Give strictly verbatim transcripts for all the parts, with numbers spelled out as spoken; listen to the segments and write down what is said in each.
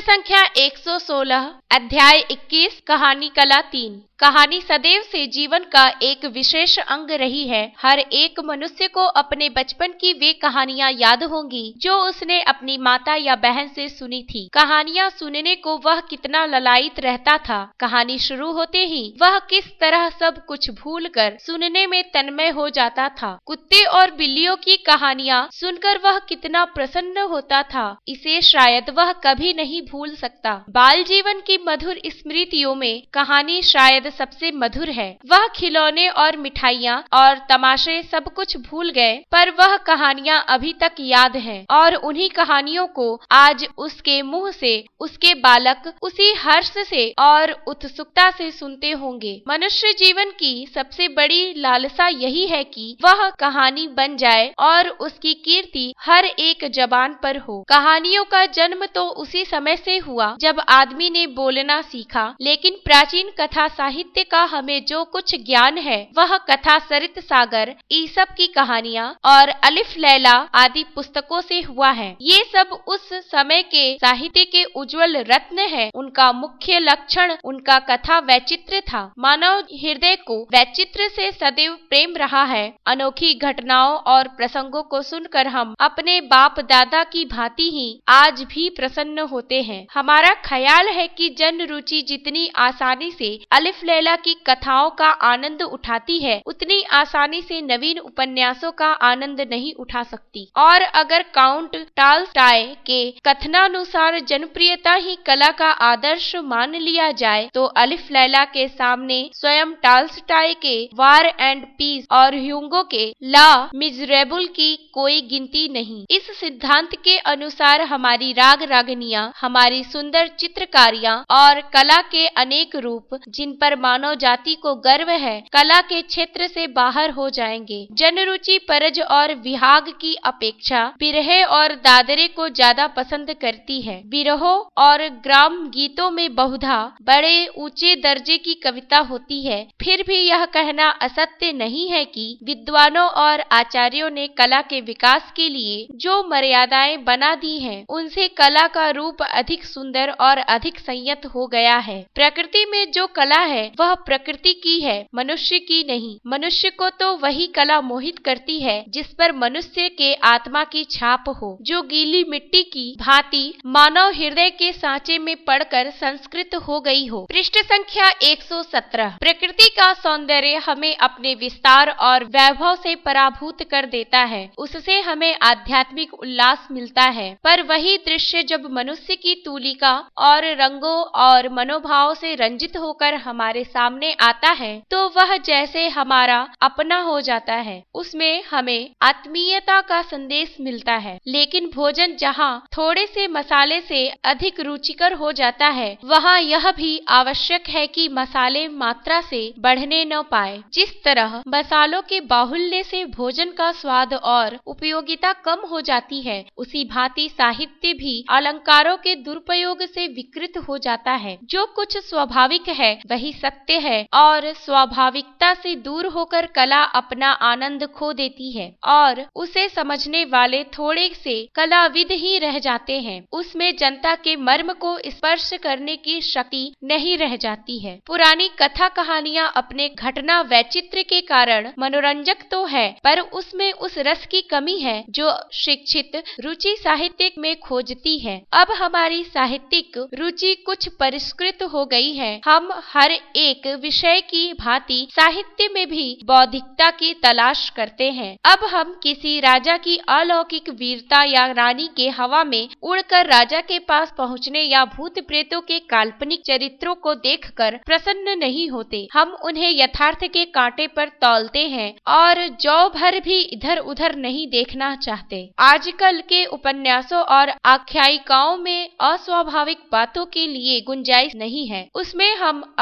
संख्या एक सौ सोलह, अध्याय इक्कीस, कहानी कला तीन। कहानी सदैव से जीवन का एक विशेष अंग रही है। हर एक मनुष्य को अपने बचपन की वे कहानियां याद होंगी जो उसने अपनी माता या बहन से सुनी थी। कहानियां सुनने को वह कितना ललायित रहता था। कहानी शुरू होते ही वह किस तरह सब कुछ भूलकर सुनने में तन्मय हो जाता था। कुत्ते और बिल्लियों की कहानियां सुनकर वह कितना प्रसन्न होता था, इसे शायद वह कभी नहीं भूल सकता। बाल जीवन की मधुर स्मृतियों में कहानी शायद सबसे मधुर है। वह खिलौने और मिठाइयाँ और तमाशे सब कुछ भूल गए, पर वह कहानियाँ अभी तक याद हैं और उन्हीं कहानियों को आज उसके मुंह से उसके बालक उसी हर्ष से और उत्सुकता से सुनते होंगे। मनुष्य जीवन की सबसे बड़ी लालसा यही है कि वह कहानी बन जाए और उसकी कीर्ति हर एक जबान पर हो। कहानियों का जन्म तो उसी समय से हुआ जब आदमी ने बोलना सीखा, लेकिन प्राचीन कथा साहित्य का हमें जो कुछ ज्ञान है वह कथा सरित सागर, ईसप की कहानियां और अलिफ लैला आदि पुस्तकों से हुआ है। ये सब उस समय के साहित्य के उज्जवल रत्न हैं। उनका मुख्य लक्षण उनका कथा वैचित्र था। मानव हृदय को वैचित्र से सदैव प्रेम रहा है। अनोखी घटनाओं और प्रसंगों को सुनकर हम अपने बाप दादा की भांति ही आज भी प्रसन्न होते हैं। हमारा ख्याल है कि जन रुचि जितनी आसानी से अलिफ लैला की कथाओं का आनंद उठाती है, उतनी आसानी से नवीन उपन्यासों का आनंद नहीं उठा सकती। और अगर काउंट टॉलस्टॉय के कथनानुसार जनप्रियता ही कला का आदर्श मान लिया जाए, तो अलिफ लैला के सामने स्वयं टॉलस्टॉय के वार एंड पीस और ह्यूगो के ला मिजरेबल की कोई गिनती नहीं। इस सिद्धांत के अनुसार हमारी राग रागनियां, हमारी सुंदर चित्रकारियां और कला के अनेक रूप जिन पर मानव जाति को गर्व है, कला के क्षेत्र से बाहर हो जाएंगे। जनरुचि परज और विहाग की अपेक्षा बिरहे और दादरे को ज्यादा पसंद करती है। बिरहों और ग्राम गीतों में बहुधा बड़े ऊंचे दर्जे की कविता होती है। फिर भी यह कहना असत्य नहीं है कि विद्वानों और आचार्यों ने कला के विकास के लिए जो मर्यादाएं बना दी हैं, उनसे कला का रूप अधिक सुंदर और अधिक संयत हो गया है। प्रकृति में जो कला है वह प्रकृति की है, मनुष्य की नहीं। मनुष्य को तो वही कला मोहित करती है जिस पर मनुष्य के आत्मा की छाप हो, जो गीली मिट्टी की भांति मानव हृदय के सांचे में पड़कर संस्कृत हो गई हो। पृष्ठ संख्या एक सौ सत्रह। प्रकृति का सौंदर्य हमें अपने विस्तार और वैभव से पराभूत कर देता है, उससे हमें आध्यात्मिक उल्लास मिलता है। पर वही दृश्य जब मनुष्य की तूलिका और रंगों और मनोभाव से रंजित होकर हमारे सामने आता है, तो वह जैसे हमारा अपना हो जाता है। उसमें हमें आत्मीयता का संदेश मिलता है। लेकिन भोजन जहाँ थोड़े से मसाले से अधिक रुचिकर हो जाता है, वहाँ यह भी आवश्यक है कि मसाले मात्रा से बढ़ने न पाए। जिस तरह मसालों के बाहुल्य से भोजन का स्वाद और उपयोगिता कम हो जाती है, उसी भांति साहित्य भी अलंकारों के दुरुपयोग से विकृत हो जाता है। जो कुछ स्वाभाविक है वही सत्य है और स्वाभाविकता से दूर होकर कला अपना आनंद खो देती है और उसे समझने वाले थोड़े से कलाविद ही रह जाते हैं। उसमें जनता के मर्म को स्पर्श करने की शक्ति नहीं रह जाती है। पुरानी कथा कहानियां अपने घटना वैचित्र के कारण मनोरंजक तो है, पर उसमें उस रस की कमी है जो शिक्षित रुचि साहित्य में खोजती है। अब हमारी साहित्यिक रुचि कुछ परिष्कृत हो गई है। हम हर एक विषय की भांति साहित्य में भी बौद्धिकता की तलाश करते हैं। अब हम किसी राजा की अलौकिक वीरता या रानी के हवा में उड़कर राजा के पास पहुंचने या भूत प्रेतों के काल्पनिक चरित्रों को देखकर प्रसन्न नहीं होते। हम उन्हें यथार्थ के कांटे पर तौलते हैं और जौ भर भी इधर उधर नहीं देखना चाहते। आजकल के उपन्यासों और आख्यायिकाओं में अस्वाभाविक बातों के लिए गुंजाइश नहीं है। उसमें हम अपने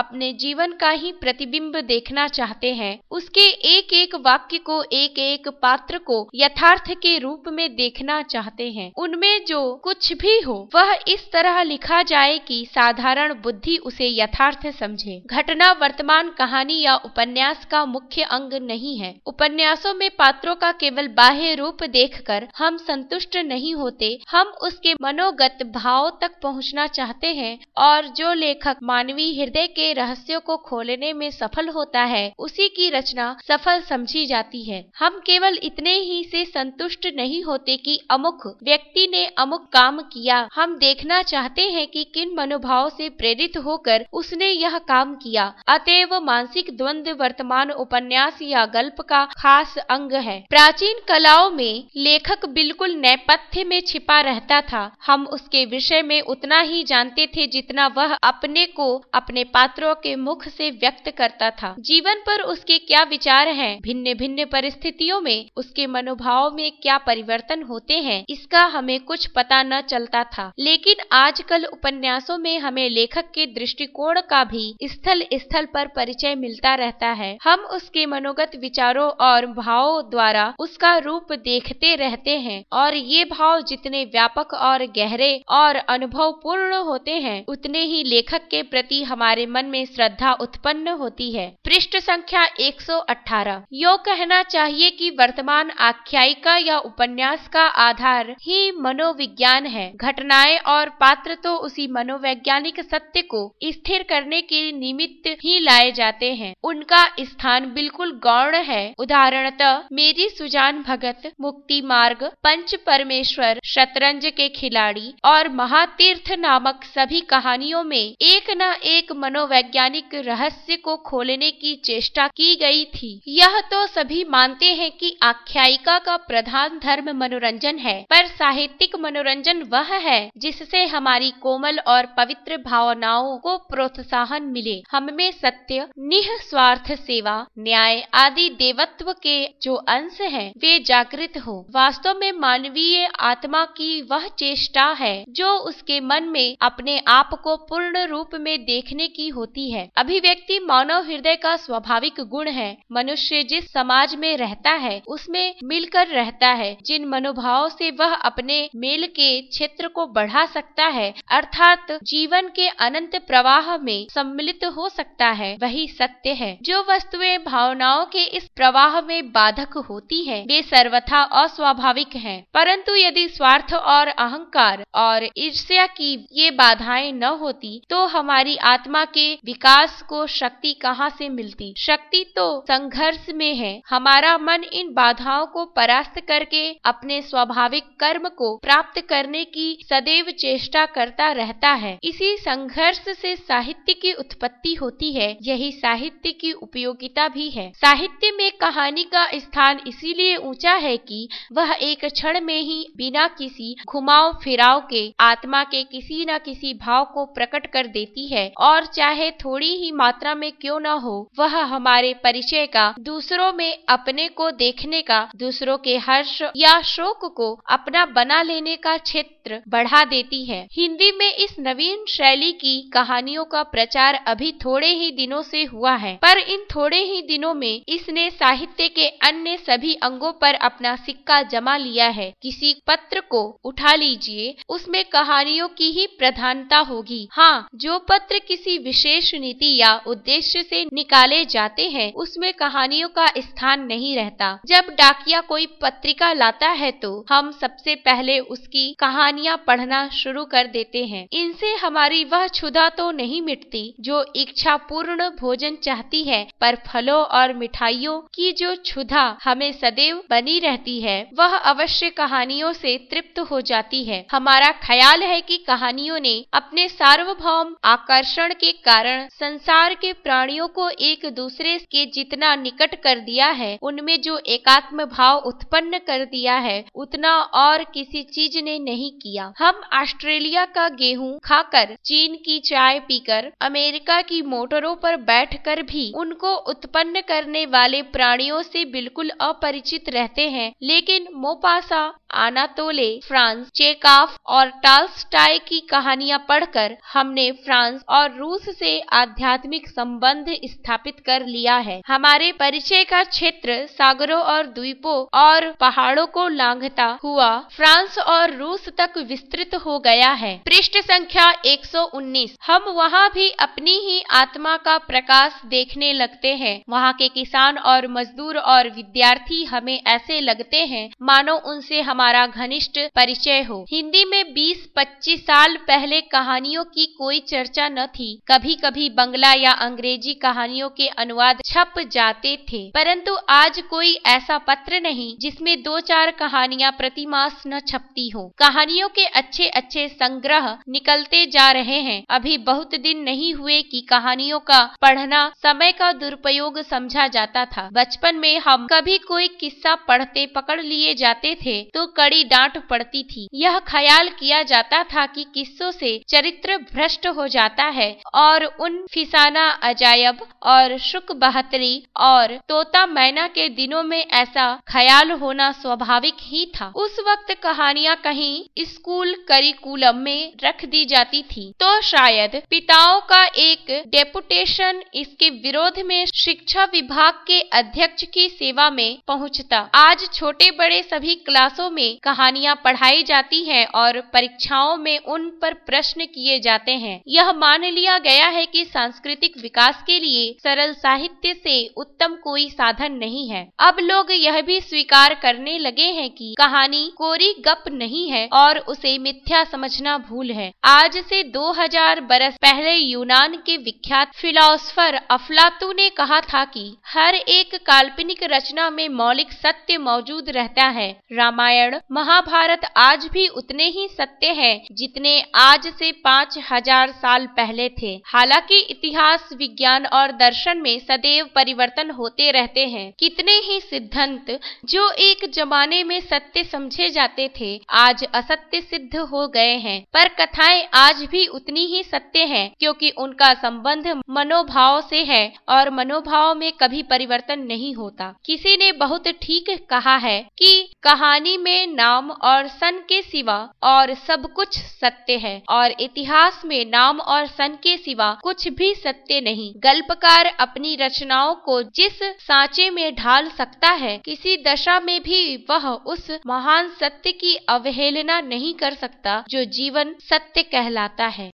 जीवन का ही प्रतिबिंब देखना चाहते हैं। उसके एक एक वाक्य को, एक एक पात्र को यथार्थ के रूप में देखना चाहते हैं। उनमें जो कुछ भी हो वह इस तरह लिखा जाए कि साधारण बुद्धि उसे यथार्थ समझे। घटना वर्तमान कहानी या उपन्यास का मुख्य अंग नहीं है। उपन्यासों में पात्रों का केवल बाह्य रूप देखकर हम संतुष्ट नहीं होते, हम उसके मनोगत भाव तक पहुंचना चाहते हैं, और जो लेखक मानवीय हृदय के रहस्यों को खोलने में सफल होता है उसी की रचना सफल समझी जाती है। हम केवल इतने ही से संतुष्ट नहीं होते कि अमुक व्यक्ति ने अमुक काम किया, हम देखना चाहते हैं कि किन मनोभाव से प्रेरित होकर उसने यह काम किया। अतएव मानसिक द्वंद्व वर्तमान उपन्यास या गल्प का खास अंग है। प्राचीन कलाओं में लेखक बिल्कुल नेपथ्य में छिपा रहता था। हम उसके विषय में उतना ही जानते थे जितना वह अपने को अपने पात्रों के मुख से व्यक्त करता था। जीवन पर उसके क्या विचार हैं, भिन्न भिन्न परिस्थितियों में उसके मनोभाव में क्या परिवर्तन होते हैं, इसका हमें कुछ पता न चलता था। लेकिन आजकल उपन्यासों में हमें लेखक के दृष्टिकोण का भी स्थल स्थल पर परिचय मिलता रहता है। हम उसके मनोगत विचारों और भावों द्वारा उसका रूप देखते रहते हैं, और ये भाव जितने व्यापक और गहरे और अनुभव पूर्ण होते हैं उतने ही लेखक के प्रति हमारे मन में श्रद्धा उत्पन्न होती है। पृष्ठ संख्या एक सौ अठारह। यो कहना चाहिए कि वर्तमान आख्यायिका या उपन्यास का आधार ही मनोविज्ञान है। घटनाएं और पात्र तो उसी मनोवैज्ञानिक सत्य को स्थिर करने के निमित्त ही लाए जाते हैं। उनका स्थान बिल्कुल गौण है। उदाहरणतः मेरी सुजान भगत, मुक्ति मार्ग, पंच परमेश्वर, शतरंज के खिलाड़ी और महातीर्थ नामक सभी कहानियों में एक न एक मनोवैज्ञानिक रहस्य को खोलने की चेष्टा की गई थी। यह तो सभी मानते हैं कि आख्यायिका का प्रधान धर्म मनोरंजन है, पर साहित्यिक मनोरंजन वह है जिससे हमारी कोमल और पवित्र भावनाओं को प्रोत्साहन मिले। हमें सत्य, निःस्वार्थ सेवा, न्याय आदि देवत्व के जो अंश हैं वे जागृत हो। वास्तव में मानवीय आत्मा की वह चेष्टा है जो उसके मन में अपने आप को पूर्ण रूप में देखने की होती है। अभिव्यक्ति मानव हृदय का स्वाभाविक गुण है। मनुष्य जिस समाज में रहता है उसमें मिलकर रहता है। जिन मनोभाव से वह अपने मेल के क्षेत्र को बढ़ा सकता है, अर्थात जीवन के अनंत प्रवाह में सम्मिलित हो सकता है, वही सत्य है। जो वस्तुएं भावनाओं के इस प्रवाह में बाधक होती हैं, वे सर्वथा अस्वाभाविक हैं। परंतु यदि स्वार्थ और अहंकार और ईर्ष्या की ये बाधाएं न होती तो हमारी आत्मा के विकास को शक्ति कहाँ से मिलती। शक्ति तो संघर्ष में है। हमारा मन इन बाधाओं को परास्त करके अपने स्वाभाविक कर्म को प्राप्त करने की सदैव चेष्टा करता रहता है। इसी संघर्ष से साहित्य की उत्पत्ति होती है। यही साहित्य की उपयोगिता भी है। साहित्य में कहानी का स्थान इसीलिए ऊंचा है कि वह एक क्षण में ही बिना किसी घुमाव फिराव के आत्मा के किसी न किसी भाव को प्रकट कर देती है, और चाहे थोड़ी ही मात्रा में क्यों न हो, वह हमारे परिचय का, दूसरों में अपने को देखने का, दूसरों के हर्ष या शोक को अपना बना लेने का क्षेत्र बढ़ा देती है। हिंदी में इस नवीन शैली की कहानियों का प्रचार अभी थोड़े ही दिनों से हुआ है, पर इन थोड़े ही दिनों में इसने साहित्य के अन्य सभी अंगों पर अपना सिक्का जमा लिया है। किसी पत्र को उठा लीजिए, उसमें कहानियों की ही प्रधानता होगी। हाँ, जो पत्र किसी विशेष नीति या उद्देश्य से निकाले जाते हैं उसमें कहानियों का स्थान नहीं रहता। जब डाकिया कोई पत्रिका लाता है तो हम सबसे पहले उसकी कहानियां पढ़ना शुरू कर देते हैं। इनसे हमारी वह क्षुधा तो नहीं मिटती जो इच्छा पूर्ण भोजन चाहती है, पर फलों और मिठाइयों की जो क्षुधा हमें सदैव बनी रहती है वह अवश्य कहानियों से तृप्त हो जाती है। हमारा ख्याल है कि कहानियों ने अपने सार्वभौम आकर्षण के कारण संसार के प्राणियों को एक दूसरे के जितना निकट कर दिया है, उनमें जो एकात्म भाव उत्पन्न कर दिया है, उतना और किसी चीज ने नहीं किया। हम ऑस्ट्रेलिया का गेहूं खाकर, चीन की चाय पीकर, अमेरिका की मोटरों पर बैठकर भी उनको उत्पन्न करने वाले प्राणियों से बिल्कुल अपरिचित रहते हैं, लेकिन मोपासा आनातोले फ्रांस, चेकाफ और टॉल्स्टॉय की कहानियां पढ़कर हमने फ्रांस और रूस से आध्यात्मिक संबंध स्थापित कर लिया है। हमारे परिचय का क्षेत्र सागरों और द्वीपों और पहाड़ों को लांघता हुआ फ्रांस और रूस तक विस्तृत हो गया है। पृष्ठ संख्या एक सौ उन्नीस। हम वहाँ भी अपनी ही आत्मा का प्रकाश देखने लगते हैं। वहाँ के किसान और मजदूर और विद्यार्थी हमें ऐसे लगते हैं मानो उनसे हमारा घनिष्ठ परिचय हो। हिंदी में बीस पच्चीस साल पहले कहानियों की कोई चर्चा न थी। कभी कभी बंगला या अंग्रेजी कहानियों के अनुवाद छप जाते थे, परंतु आज कोई ऐसा पत्र नहीं जिसमें दो चार कहानियां प्रतिमास न छपती हो। कहानियों के अच्छे अच्छे संग्रह निकलते जा रहे हैं। अभी बहुत दिन नहीं हुए कि कहानियों का पढ़ना समय का दुरुपयोग समझा जाता था। बचपन में हम कभी कोई किस्सा पढ़ते पकड़ लिए जाते थे तो कड़ी डांट पड़ती थी। यह ख्याल किया जाता था कि किस्सों से चरित्र भ्रष्ट हो जाता है और उन फिसाना अजायब और शुक बहत्तरी और तोता मैना के दिनों में ऐसा ख्याल होना स्वाभाविक ही था। उस वक्त कहानियां कहीं स्कूल करिकुलम में रख दी जाती थी तो शायद पिताओं का एक डेपुटेशन इसके विरोध में शिक्षा विभाग के अध्यक्ष की सेवा में पहुंचता। आज छोटे बड़े सभी क्लासों में कहानियां पढ़ाई जाती हैं और परीक्षाओं में उन पर प्रश्न किए जाते हैं। यह मान लिया गया है कि सांस्कृतिक विकास के लिए सरल साहित्य से उत्तम कोई साधन नहीं है। अब लोग यह भी स्वीकार करने लगे हैं कि कहानी कोरी गप नहीं है और उसे मिथ्या समझना भूल है। आज से दो हज़ार बरस पहले यूनान के विख्यात फिलोसोफर अफलातून ने कहा था कि हर एक काल्पनिक रचना में मौलिक सत्य मौजूद रहता है। रामायण महाभारत आज भी उतने ही सत्य हैं जितने आज से पाँच हजार साल पहले थे। हालांकि इतिहास, विज्ञान और दर्शन में सदैव परिवर्तन होते रहते हैं। कितने ही सिद्धांत जो एक जमाने में सत्य समझे जाते थे आज असत्य सिद्ध हो गए हैं, पर कथाएं आज भी उतनी ही सत्य हैं क्योंकि उनका संबंध मनोभाव से है और मनोभाव में कभी परिवर्तन नहीं होता। किसी ने बहुत ठीक कहा है कि कहानी में नाम और सन के सिवा और सब कुछ सत्य है और इतिहास में नाम और सन के सिवा कुछ भी सत्य नहीं। गल्पकार अपनी रचनाओं को जिस सांचे में ढाल सकता है, किसी दशा में भी वह उस महान सत्य की अवहेलना नहीं कर सकता जो जीवन सत्य कहलाता है।